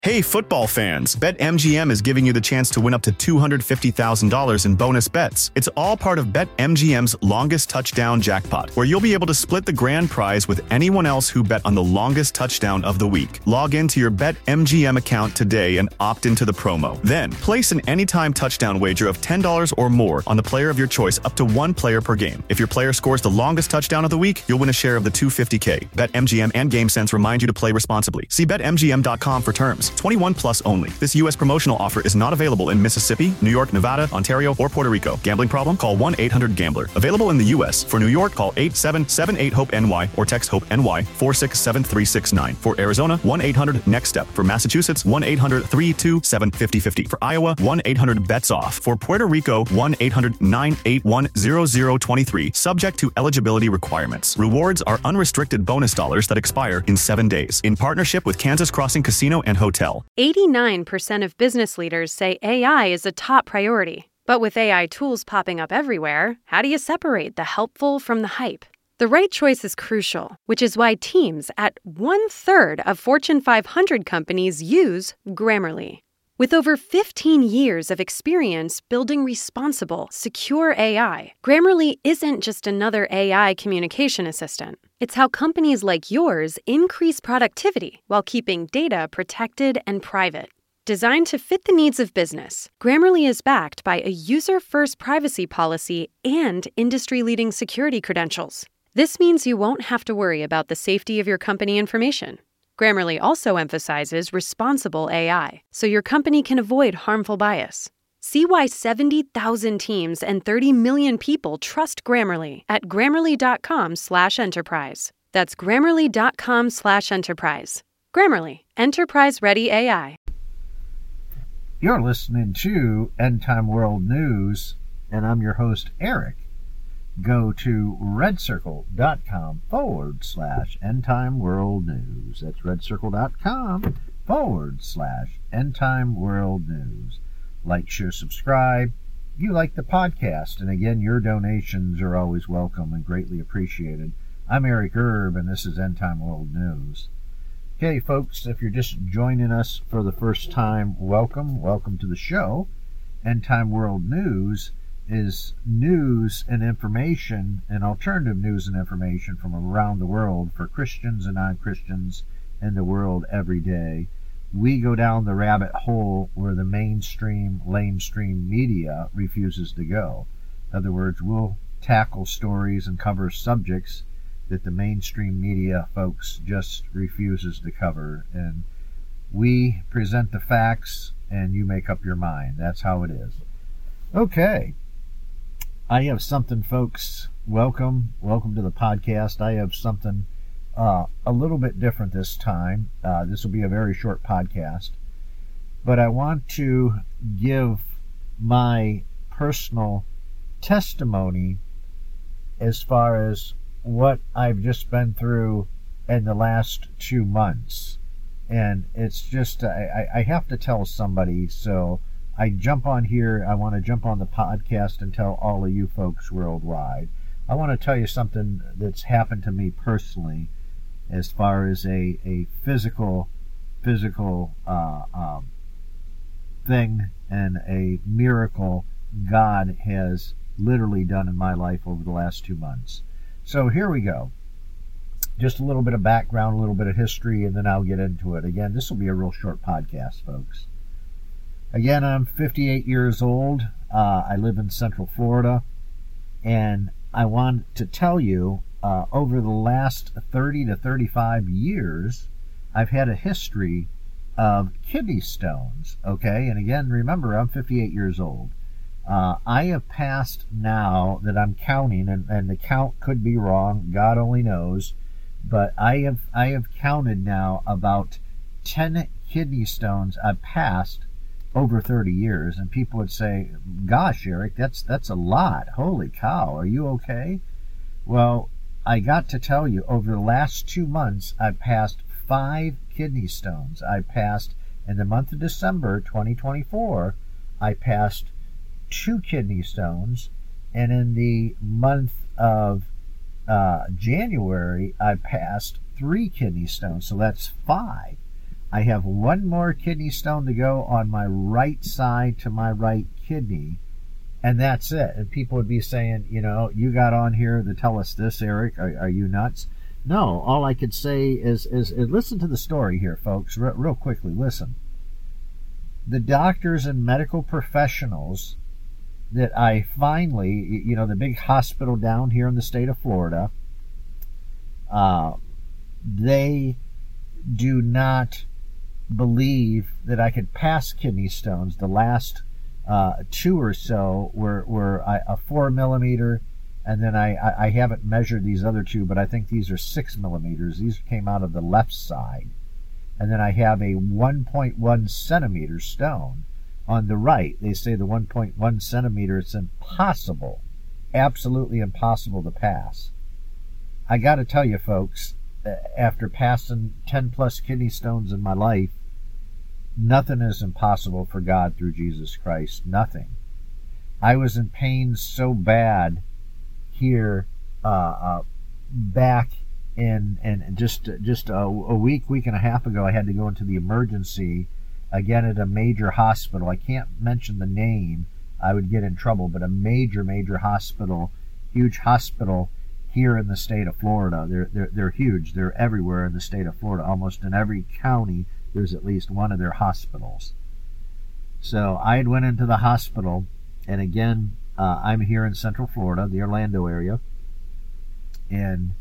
Hey, football fans, BetMGM is giving you the chance to win up to $250,000 in bonus bets. It's all part of BetMGM's longest touchdown jackpot, where you'll be able to split the grand prize with anyone else who bet on the longest touchdown of the week. Log into your BetMGM account today and opt into the promo. Then, place an anytime touchdown wager of $10 or more on the player of your choice up to one player per game. If your player scores the longest touchdown of the week, you'll win a share of the $250K. BetMGM and GameSense remind you to play responsibly. See BetMGM.com for terms. 21 plus only. This U.S. promotional offer is not available in Mississippi, New York, Nevada, Ontario, or Puerto Rico. Gambling problem? Call 1-800-GAMBLER. Available in the U.S. For New York, call 877-8-HOPE-NY or text HOPE-NY 467-369. For Arizona, 1-800-NEXT-STEP. For Massachusetts, 1-800-327-5050. For Iowa, 1-800-BETS-OFF. For Puerto Rico, 1-800-981-0023. Subject to eligibility requirements. Rewards are unrestricted bonus dollars that expire in 7 days. In partnership with Kansas Crossing Casino and Hotel. 89% of business leaders say AI is a top priority. But with AI tools popping up everywhere, how do you separate the helpful from the hype? The right choice is crucial, which is why teams at 1/3 of Fortune 500 companies use Grammarly. With over 15 years of experience building responsible, secure AI, Grammarly isn't just another AI communication assistant. It's how companies like yours increase productivity while keeping data protected and private. Designed to fit the needs of business, Grammarly is backed by a user-first privacy policy and industry-leading security credentials. This means you won't have to worry about the safety of your company information. Grammarly also emphasizes responsible AI, so your company can avoid harmful bias. See why 70,000 teams and 30 million people trust Grammarly at Grammarly.com/enterprise. That's Grammarly.com/enterprise. Grammarly, enterprise-ready AI. You're listening to End Time World News, and I'm your host, Eric. Go to redcircle.com/End Time World News. That's redcircle.com/End Time World News. Like, share, subscribe. You like the podcast, and again, your donations are always welcome and greatly appreciated. I'm Eric Erb, and this is End Time World News. Okay, folks, if you're just joining us for the first time, welcome to the show. End Time World News is news and information and alternative news and information from around the world for Christians and non-Christians in the world every day. We go down the rabbit hole where the mainstream, lamestream media refuses to go. In other words, we'll tackle stories and cover subjects that the mainstream media folks just refuses to cover. And we present the facts and you make up your mind. That's how it is. Okay. I have something, folks. Welcome to the podcast. I have something a little bit different this time. This will be a very short podcast, but I want to give my personal testimony as far as what I've just been through in the last 2 months. And it's just, I have to tell somebody, so I jump on here. I want to jump on the podcast and tell all of you folks worldwide. I want to tell you something that's happened to me personally as far as a physical thing and a miracle God has literally done in my life over the last 2 months. So here we go. Just a little bit of background, a little bit of history, and then I'll get into it. Again, this will be a real short podcast, folks. Again, I'm 58 years old. I live in Central Florida, and I want to tell you, over the last 30 to 35 years, I've had a history of kidney stones, okay? And again, remember, I'm 58 years old. I have passed now that I'm counting, and the count could be wrong, God only knows, but I have counted now about 10 kidney stones I've passed over 30 years, and people would say, gosh, Eric, that's a lot. Holy cow, are you okay? Well, I got to tell you, over the last 2 months, I've passed 5 kidney stones. I passed, in the month of December 2024, I passed 2 kidney stones, and in the month of January, I passed 3 kidney stones, so that's 5. I have one more kidney stone to go on my right side to my right kidney, and that's it. And people would be saying, you got on here to tell us this, Eric. Are you nuts? No, all I could say is listen to the story here, folks, real quickly. Listen. The doctors and medical professionals that I finally, the big hospital down here in the state of Florida, they do not believe that I could pass kidney stones. The last 2 or so were a 4 millimeter, and then I haven't measured these other 2, but I think these are 6 millimeters. These came out of the left side. And then I have a 1.1 centimeter stone on the right. They say the 1.1 centimeter, it's impossible, absolutely impossible to pass. I got to tell you, folks, after passing 10 plus kidney stones in my life, nothing is impossible for God through Jesus Christ. Nothing. I was in pain so bad here back in just a week and a half ago. I had to go into the emergency again at a major hospital. I can't mention the name, I would get in trouble, but a major hospital, huge hospital here in the state of Florida. They're huge. They're everywhere in the state of Florida. Almost in every county there's at least one of their hospitals. So I had went into the hospital, and again, I'm here in Central Florida, the Orlando area, and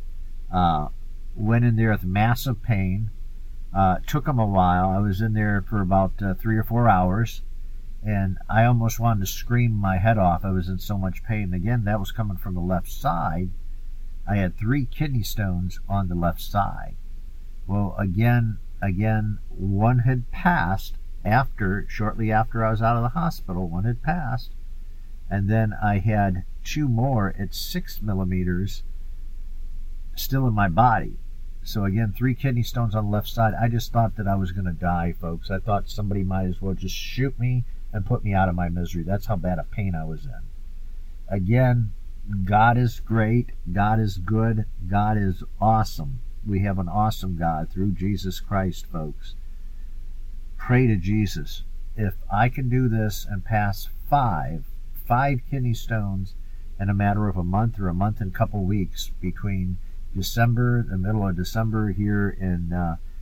went in there with massive pain. Took them a while. I was in there for about 3 or 4 hours, and I almost wanted to scream my head off. I was in so much pain. Again, that was coming from the left side. I had 3 kidney stones on the left side. Well, again, one had passed shortly after I was out of the hospital. One had passed, and then I had 2 more at 6 millimeters still in my body. So again, 3 kidney stones on the left side. I just thought that I was going to die, folks. I thought somebody might as well just shoot me and put me out of my misery. That's how bad a pain I was in. Again, God is great. God is good. God is awesome. We have an awesome God through Jesus Christ, folks. Pray to Jesus. If I can do this and pass 5 kidney stones in a matter of a month or a month and a couple weeks between December, the middle of December here in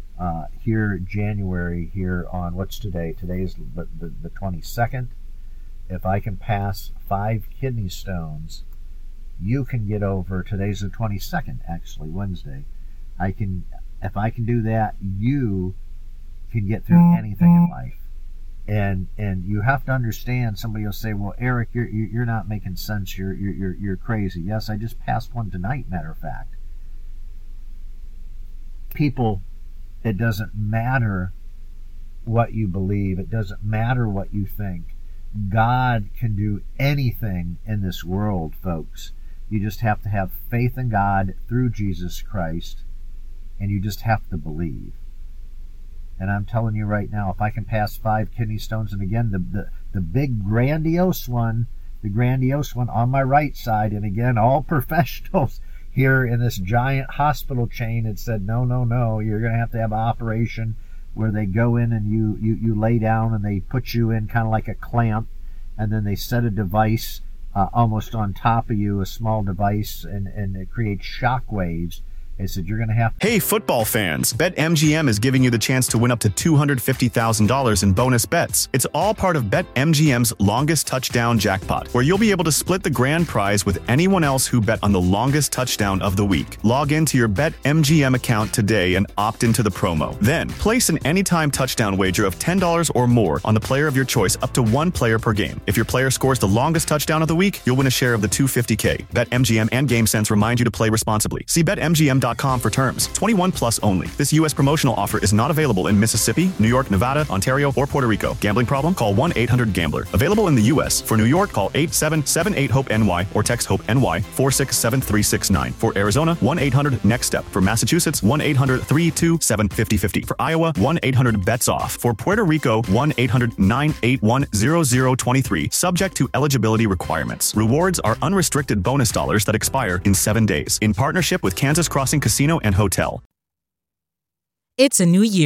January here on what's today? Today is the 22nd. If I can pass 5 kidney stones, you can get over. Today's the 22nd, actually Wednesday. If I can do that, you can get through anything in life. And you have to understand. Somebody will say, "Well, Eric, you're not making sense. You're crazy." Yes, I just passed one tonight. Matter of fact. People, it doesn't matter what you believe. It doesn't matter what you think. God can do anything in this world, folks. You just have to have faith in God through Jesus Christ, and you just have to believe. And I'm telling you right now, if I can pass 5 kidney stones, and again, the big grandiose one on my right side, and again, all professionals here in this giant hospital chain had said, no, you're going to have an operation where they go in and you lay down and they put you in kind of like a clamp, and then they set a device almost on top of you, a small device, and it creates shock waves. They said, you're going to have... Hey, football fans. BetMGM is giving you the chance to win up to $250,000 in bonus bets. It's all part of BetMGM's longest touchdown jackpot, where you'll be able to split the grand prize with anyone else who bet on the longest touchdown of the week. Log into your BetMGM account today and opt into the promo. Then, place an anytime touchdown wager of $10 or more on the player of your choice up to 1 player per game. If your player scores the longest touchdown of the week, you'll win a share of the $250K. BetMGM and GameSense remind you to play responsibly. See BetMGM.com for terms. 21 plus only. This U.S. promotional offer is not available in Mississippi, New York, Nevada, Ontario, or Puerto Rico. Gambling problem? Call 1-800-GAMBLER. Available in the U.S. For New York, call 877-8-HOPE-NY or text HOPE-NY 467-369. For Arizona, 1-800-NEXT-STEP. For Massachusetts, 1-800-327-5050. For Iowa, 1-800-BETS-OFF. For Puerto Rico, 1-800-981-0023. Subject to eligibility requirements. Rewards are unrestricted bonus dollars that expire in 7 days. In partnership with Kansas Crossing Casino and Hotel. It's a new year,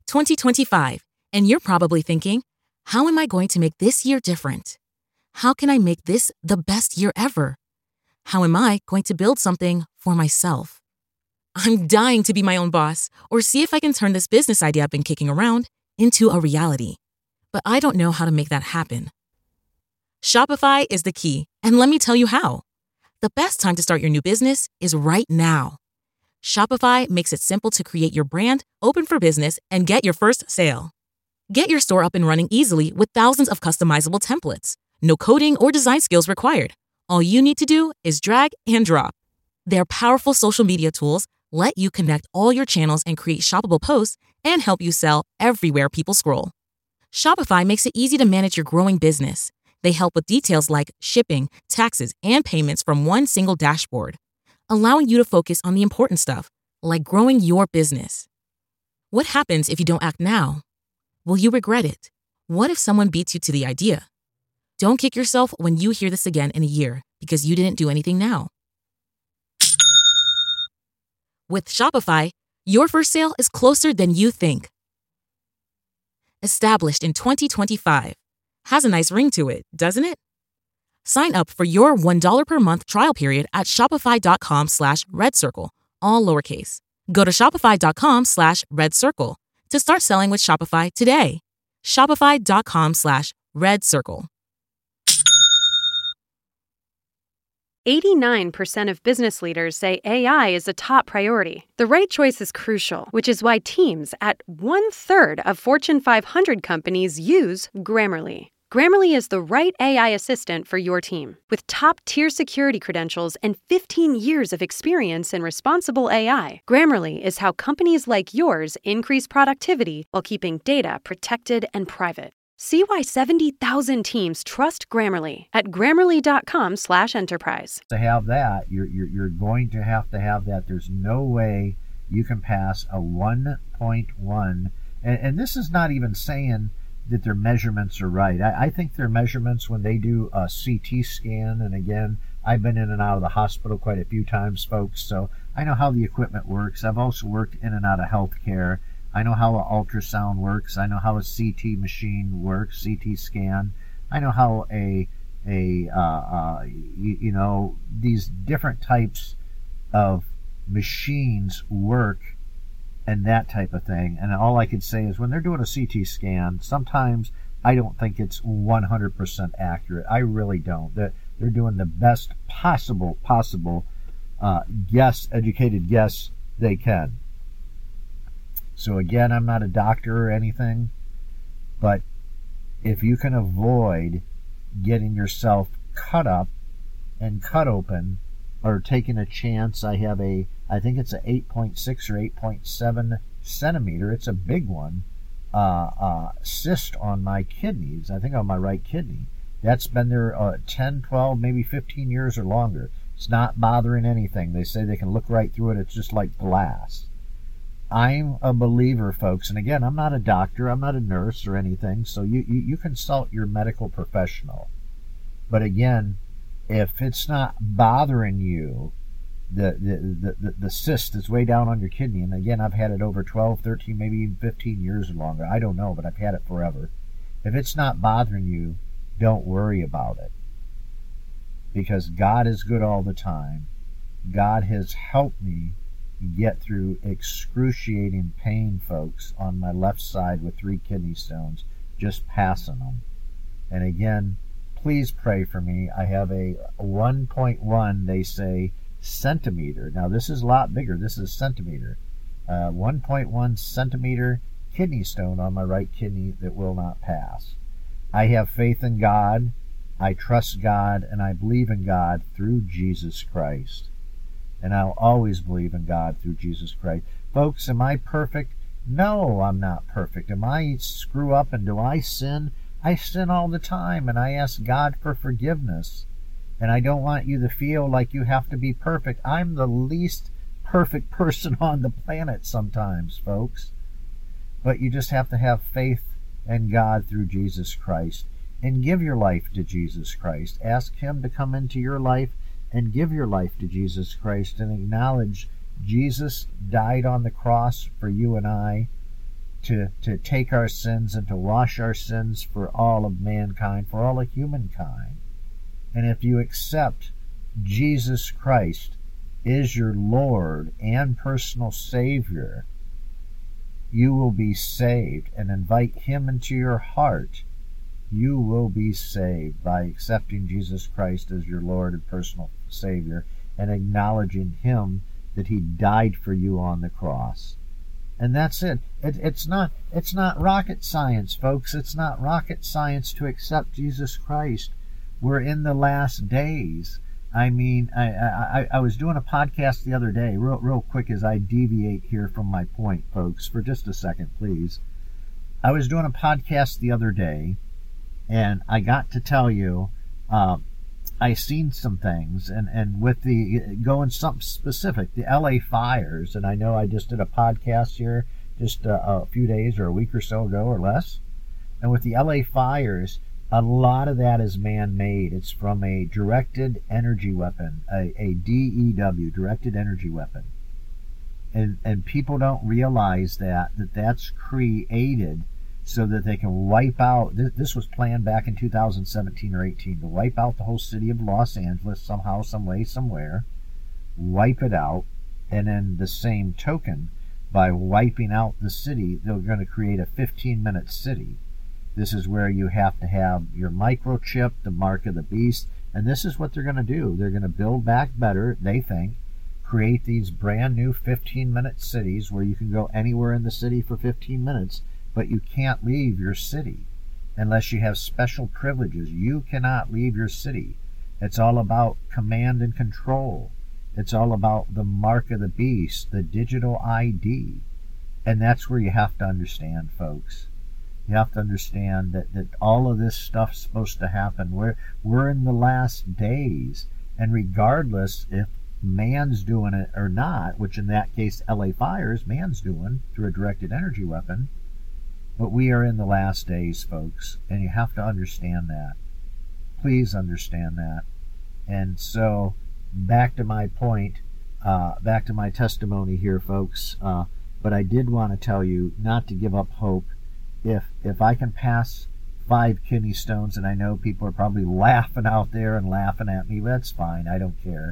2025, and you're probably thinking, how am I going to make this year different? How can I make this the best year ever? How am I going to build something for myself? I'm dying to be my own boss or see if I can turn this business idea I've been kicking around into a reality. But I don't know how to make that happen. Shopify is the key, and let me tell you how. The best time to start your new business is right now. Shopify makes it simple to create your brand, open for business, and get your first sale. Get your store up and running easily with thousands of customizable templates. No coding or design skills required. All you need to do is drag and drop. Their powerful social media tools let you connect all your channels and create shoppable posts and help you sell everywhere people scroll. Shopify makes it easy to manage your growing business. They help with details like shipping, taxes, and payments from one single dashboard, allowing you to focus on the important stuff, like growing your business. What happens if you don't act now? Will you regret it? What if someone beats you to the idea? Don't kick yourself when you hear this again in a year because you didn't do anything now. With Shopify, your first sale is closer than you think. Established in 2025. Has a nice ring to it, doesn't it? Sign up for your $1 per month trial period at shopify.com/redcircle, all lowercase. Go to shopify.com/redcircle to start selling with Shopify today. Shopify.com/redcircle. 89% of business leaders say AI is a top priority. The right choice is crucial, which is why teams at 1/3 of Fortune 500 companies use Grammarly. Grammarly is the right AI assistant for your team. With top-tier security credentials and 15 years of experience in responsible AI, Grammarly is how companies like yours increase productivity while keeping data protected and private. See why 70,000 teams trust Grammarly at grammarly.com/enterprise. To have that, you're going to have that. There's no way you can pass a 1.1. And this is not even saying that their measurements are right. I think their measurements when they do a CT scan, and again, I've been in and out of the hospital quite a few times, folks, so I know how the equipment works. I've also worked in and out of healthcare. I know how an ultrasound works. I know how a CT machine works, CT scan. I know how these different types of machines work and that type of thing. And all I could say is when they're doing a CT scan, sometimes I don't think it's 100% accurate. I really don't. They're doing the best possible educated guess they can. So again, I'm not a doctor or anything, but if you can avoid getting yourself cut up and cut open or taking a chance, I think it's a 8.6 or 8.7 centimeter, it's a big one, cyst on my kidneys, I think on my right kidney. That's been there 10, 12, maybe 15 years or longer. It's not bothering anything. They say they can look right through it. It's just like glass. I'm a believer, folks, and again, I'm not a doctor, I'm not a nurse or anything, so you consult your medical professional. But again, if it's not bothering you, the cyst is way down on your kidney, and again, I've had it over 12, 13, maybe even 15 years or longer. I don't know, but I've had it forever. If it's not bothering you, don't worry about it. Because God is good all the time. God has helped me get through excruciating pain, folks, on my left side with 3 kidney stones, just passing them. And again, please pray for me. I have a 1.1, they say, centimeter. Now, this is a lot bigger. This is centimeter. 1.1 centimeter kidney stone on my right kidney that will not pass. I have faith in God. I trust God, and I believe in God through Jesus Christ. And I'll always believe in God through Jesus Christ. Folks, am I perfect? No, I'm not perfect. Am I screw up and do I sin? I sin all the time, and I ask God for forgiveness. And I don't want you to feel like you have to be perfect. I'm the least perfect person on the planet sometimes, folks. But you just have to have faith in God through Jesus Christ. And give your life to Jesus Christ. Ask Him to come into your life and give your life to Jesus Christ and acknowledge Jesus died on the cross for you and I, to take our sins and to wash our sins for all of mankind, for all of humankind. And if you accept Jesus Christ is your Lord and personal Savior, you will be saved, and invite Him into your heart. You will be saved by accepting Jesus Christ as your Lord and personal Savior and acknowledging Him that He died for you on the cross. And that's it. It's not rocket science, folks. It's not rocket science to accept Jesus Christ. We're in the last days. I mean, I was doing a podcast the other day, real quick as I deviate here from my point, folks, for just a second, please. I was doing a podcast the other day, and I got to tell you, I seen some things, and with the, going something specific, the LA fires, and I know I just did a podcast here just a few days or a week or so ago or less, and with the LA fires, a lot of that is man-made. It's from a directed energy weapon, a DEW, directed energy weapon. And people don't realize that's created so that they can wipe out, this was planned back in 2017 or 18, to wipe out the whole city of Los Angeles somehow, some way, somewhere, wipe it out, and in the same token, by wiping out the city, they're going to create a 15-minute city. This is where you have to have your microchip, the mark of the beast, and this is what they're going to do. They're going to build back better, they think, create these brand new 15-minute cities where you can go anywhere in the city for 15 minutes, but you can't leave your city unless you have special privileges. You cannot leave your city. It's all about command and control. It's all about the mark of the beast, the digital ID. And that's where you have to understand, folks. You have to understand that all of this stuff's supposed to happen. We're in the last days. And regardless if man's doing it or not, which in that case, LA fires, man's doing through a directed energy weapon, but we are in the last days, folks, and you have to understand that. Please understand that. And so, back to my point, back to my testimony here, folks, but I did want to tell you not to give up hope. If I can pass 5 kidney stones, and I know people are probably laughing out there and laughing at me, but that's fine, I don't care.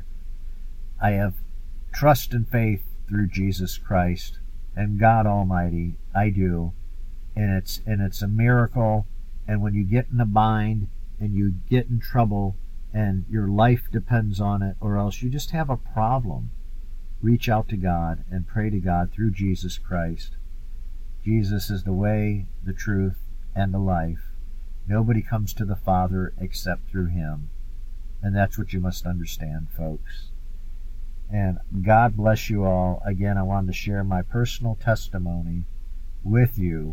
I have trust and faith through Jesus Christ and God Almighty, I do. And it's a miracle. And when you get in a bind and you get in trouble and your life depends on it, or else you just have a problem, reach out to God and pray to God through Jesus Christ. Jesus is the way, the truth, and the life. Nobody comes to the Father except through Him. And that's what you must understand, folks. And God bless you all. Again, I wanted to share my personal testimony with you.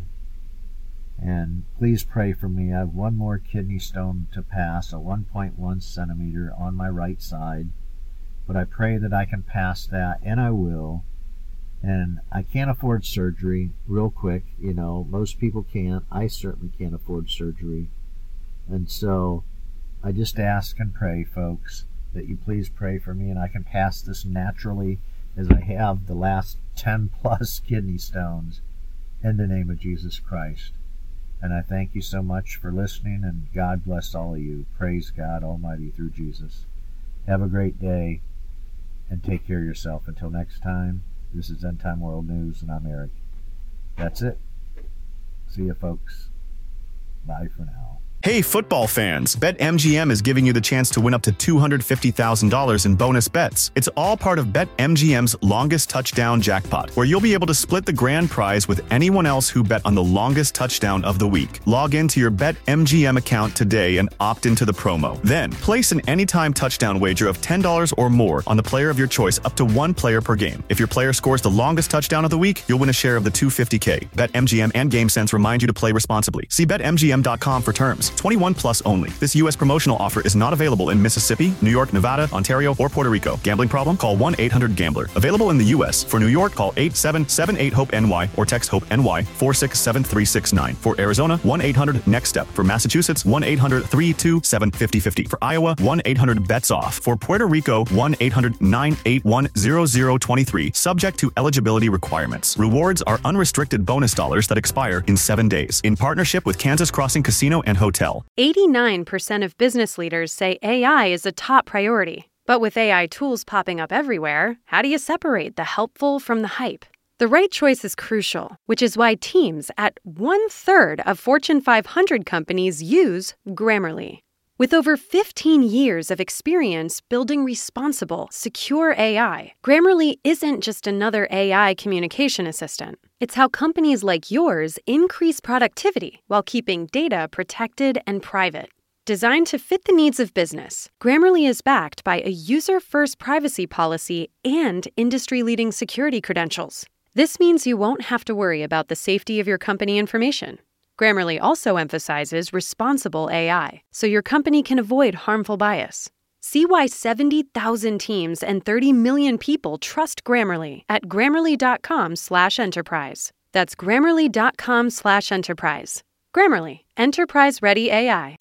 And please pray for me. I have one more kidney stone to pass, a 1.1 centimeter on my right side. But I pray that I can pass that, and I will. And I can't afford surgery real quick. You know, most people can't. I certainly can't afford surgery. And so I just ask and pray, folks, that you please pray for me and I can pass this naturally as I have the last 10 plus kidney stones in the name of Jesus Christ. And I thank you so much for listening, and God bless all of you. Praise God Almighty through Jesus. Have a great day and take care of yourself. Until next time, this is End Time World News, and I'm Eric. That's it. See you, folks. Bye for now. Hey, football fans, BetMGM is giving you the chance to win up to $250,000 in bonus bets. It's all part of BetMGM's longest touchdown jackpot, where you'll be able to split the grand prize with anyone else who bet on the longest touchdown of the week. Log into your BetMGM account today and opt into the promo. Then, place an anytime touchdown wager of $10 or more on the player of your choice, up to 1 player per game. If your player scores the longest touchdown of the week, you'll win a share of the $250K. BetMGM and GameSense remind you to play responsibly. See BetMGM.com for terms. 21 plus only. This U.S. promotional offer is not available in Mississippi, New York, Nevada, Ontario, or Puerto Rico. Gambling problem? Call 1-800-GAMBLER. Available in the U.S. For New York, call 877-8-HOPE-NY or text HOPE-NY 467-369. For Arizona, 1-800-NEXT-STEP. For Massachusetts, 1-800-327-5050. For Iowa, 1-800-BETS-OFF. For Puerto Rico, 1-800-981-0023. Subject to eligibility requirements. Rewards are unrestricted bonus dollars that expire in 7 days. In partnership with Kansas Crossing Casino and Hotel. 89% of business leaders say AI is a top priority. But with AI tools popping up everywhere, how do you separate the helpful from the hype? The right choice is crucial, which is why teams at 1/3 of Fortune 500 companies use Grammarly. With over 15 years of experience building responsible, secure AI, Grammarly isn't just another AI communication assistant. It's how companies like yours increase productivity while keeping data protected and private. Designed to fit the needs of business, Grammarly is backed by a user-first privacy policy and industry-leading security credentials. This means you won't have to worry about the safety of your company information. Grammarly also emphasizes responsible AI, so your company can avoid harmful bias. See why 70,000 teams and 30 million people trust Grammarly at Grammarly.com/enterprise. That's Grammarly.com/enterprise. Grammarly, enterprise-ready AI.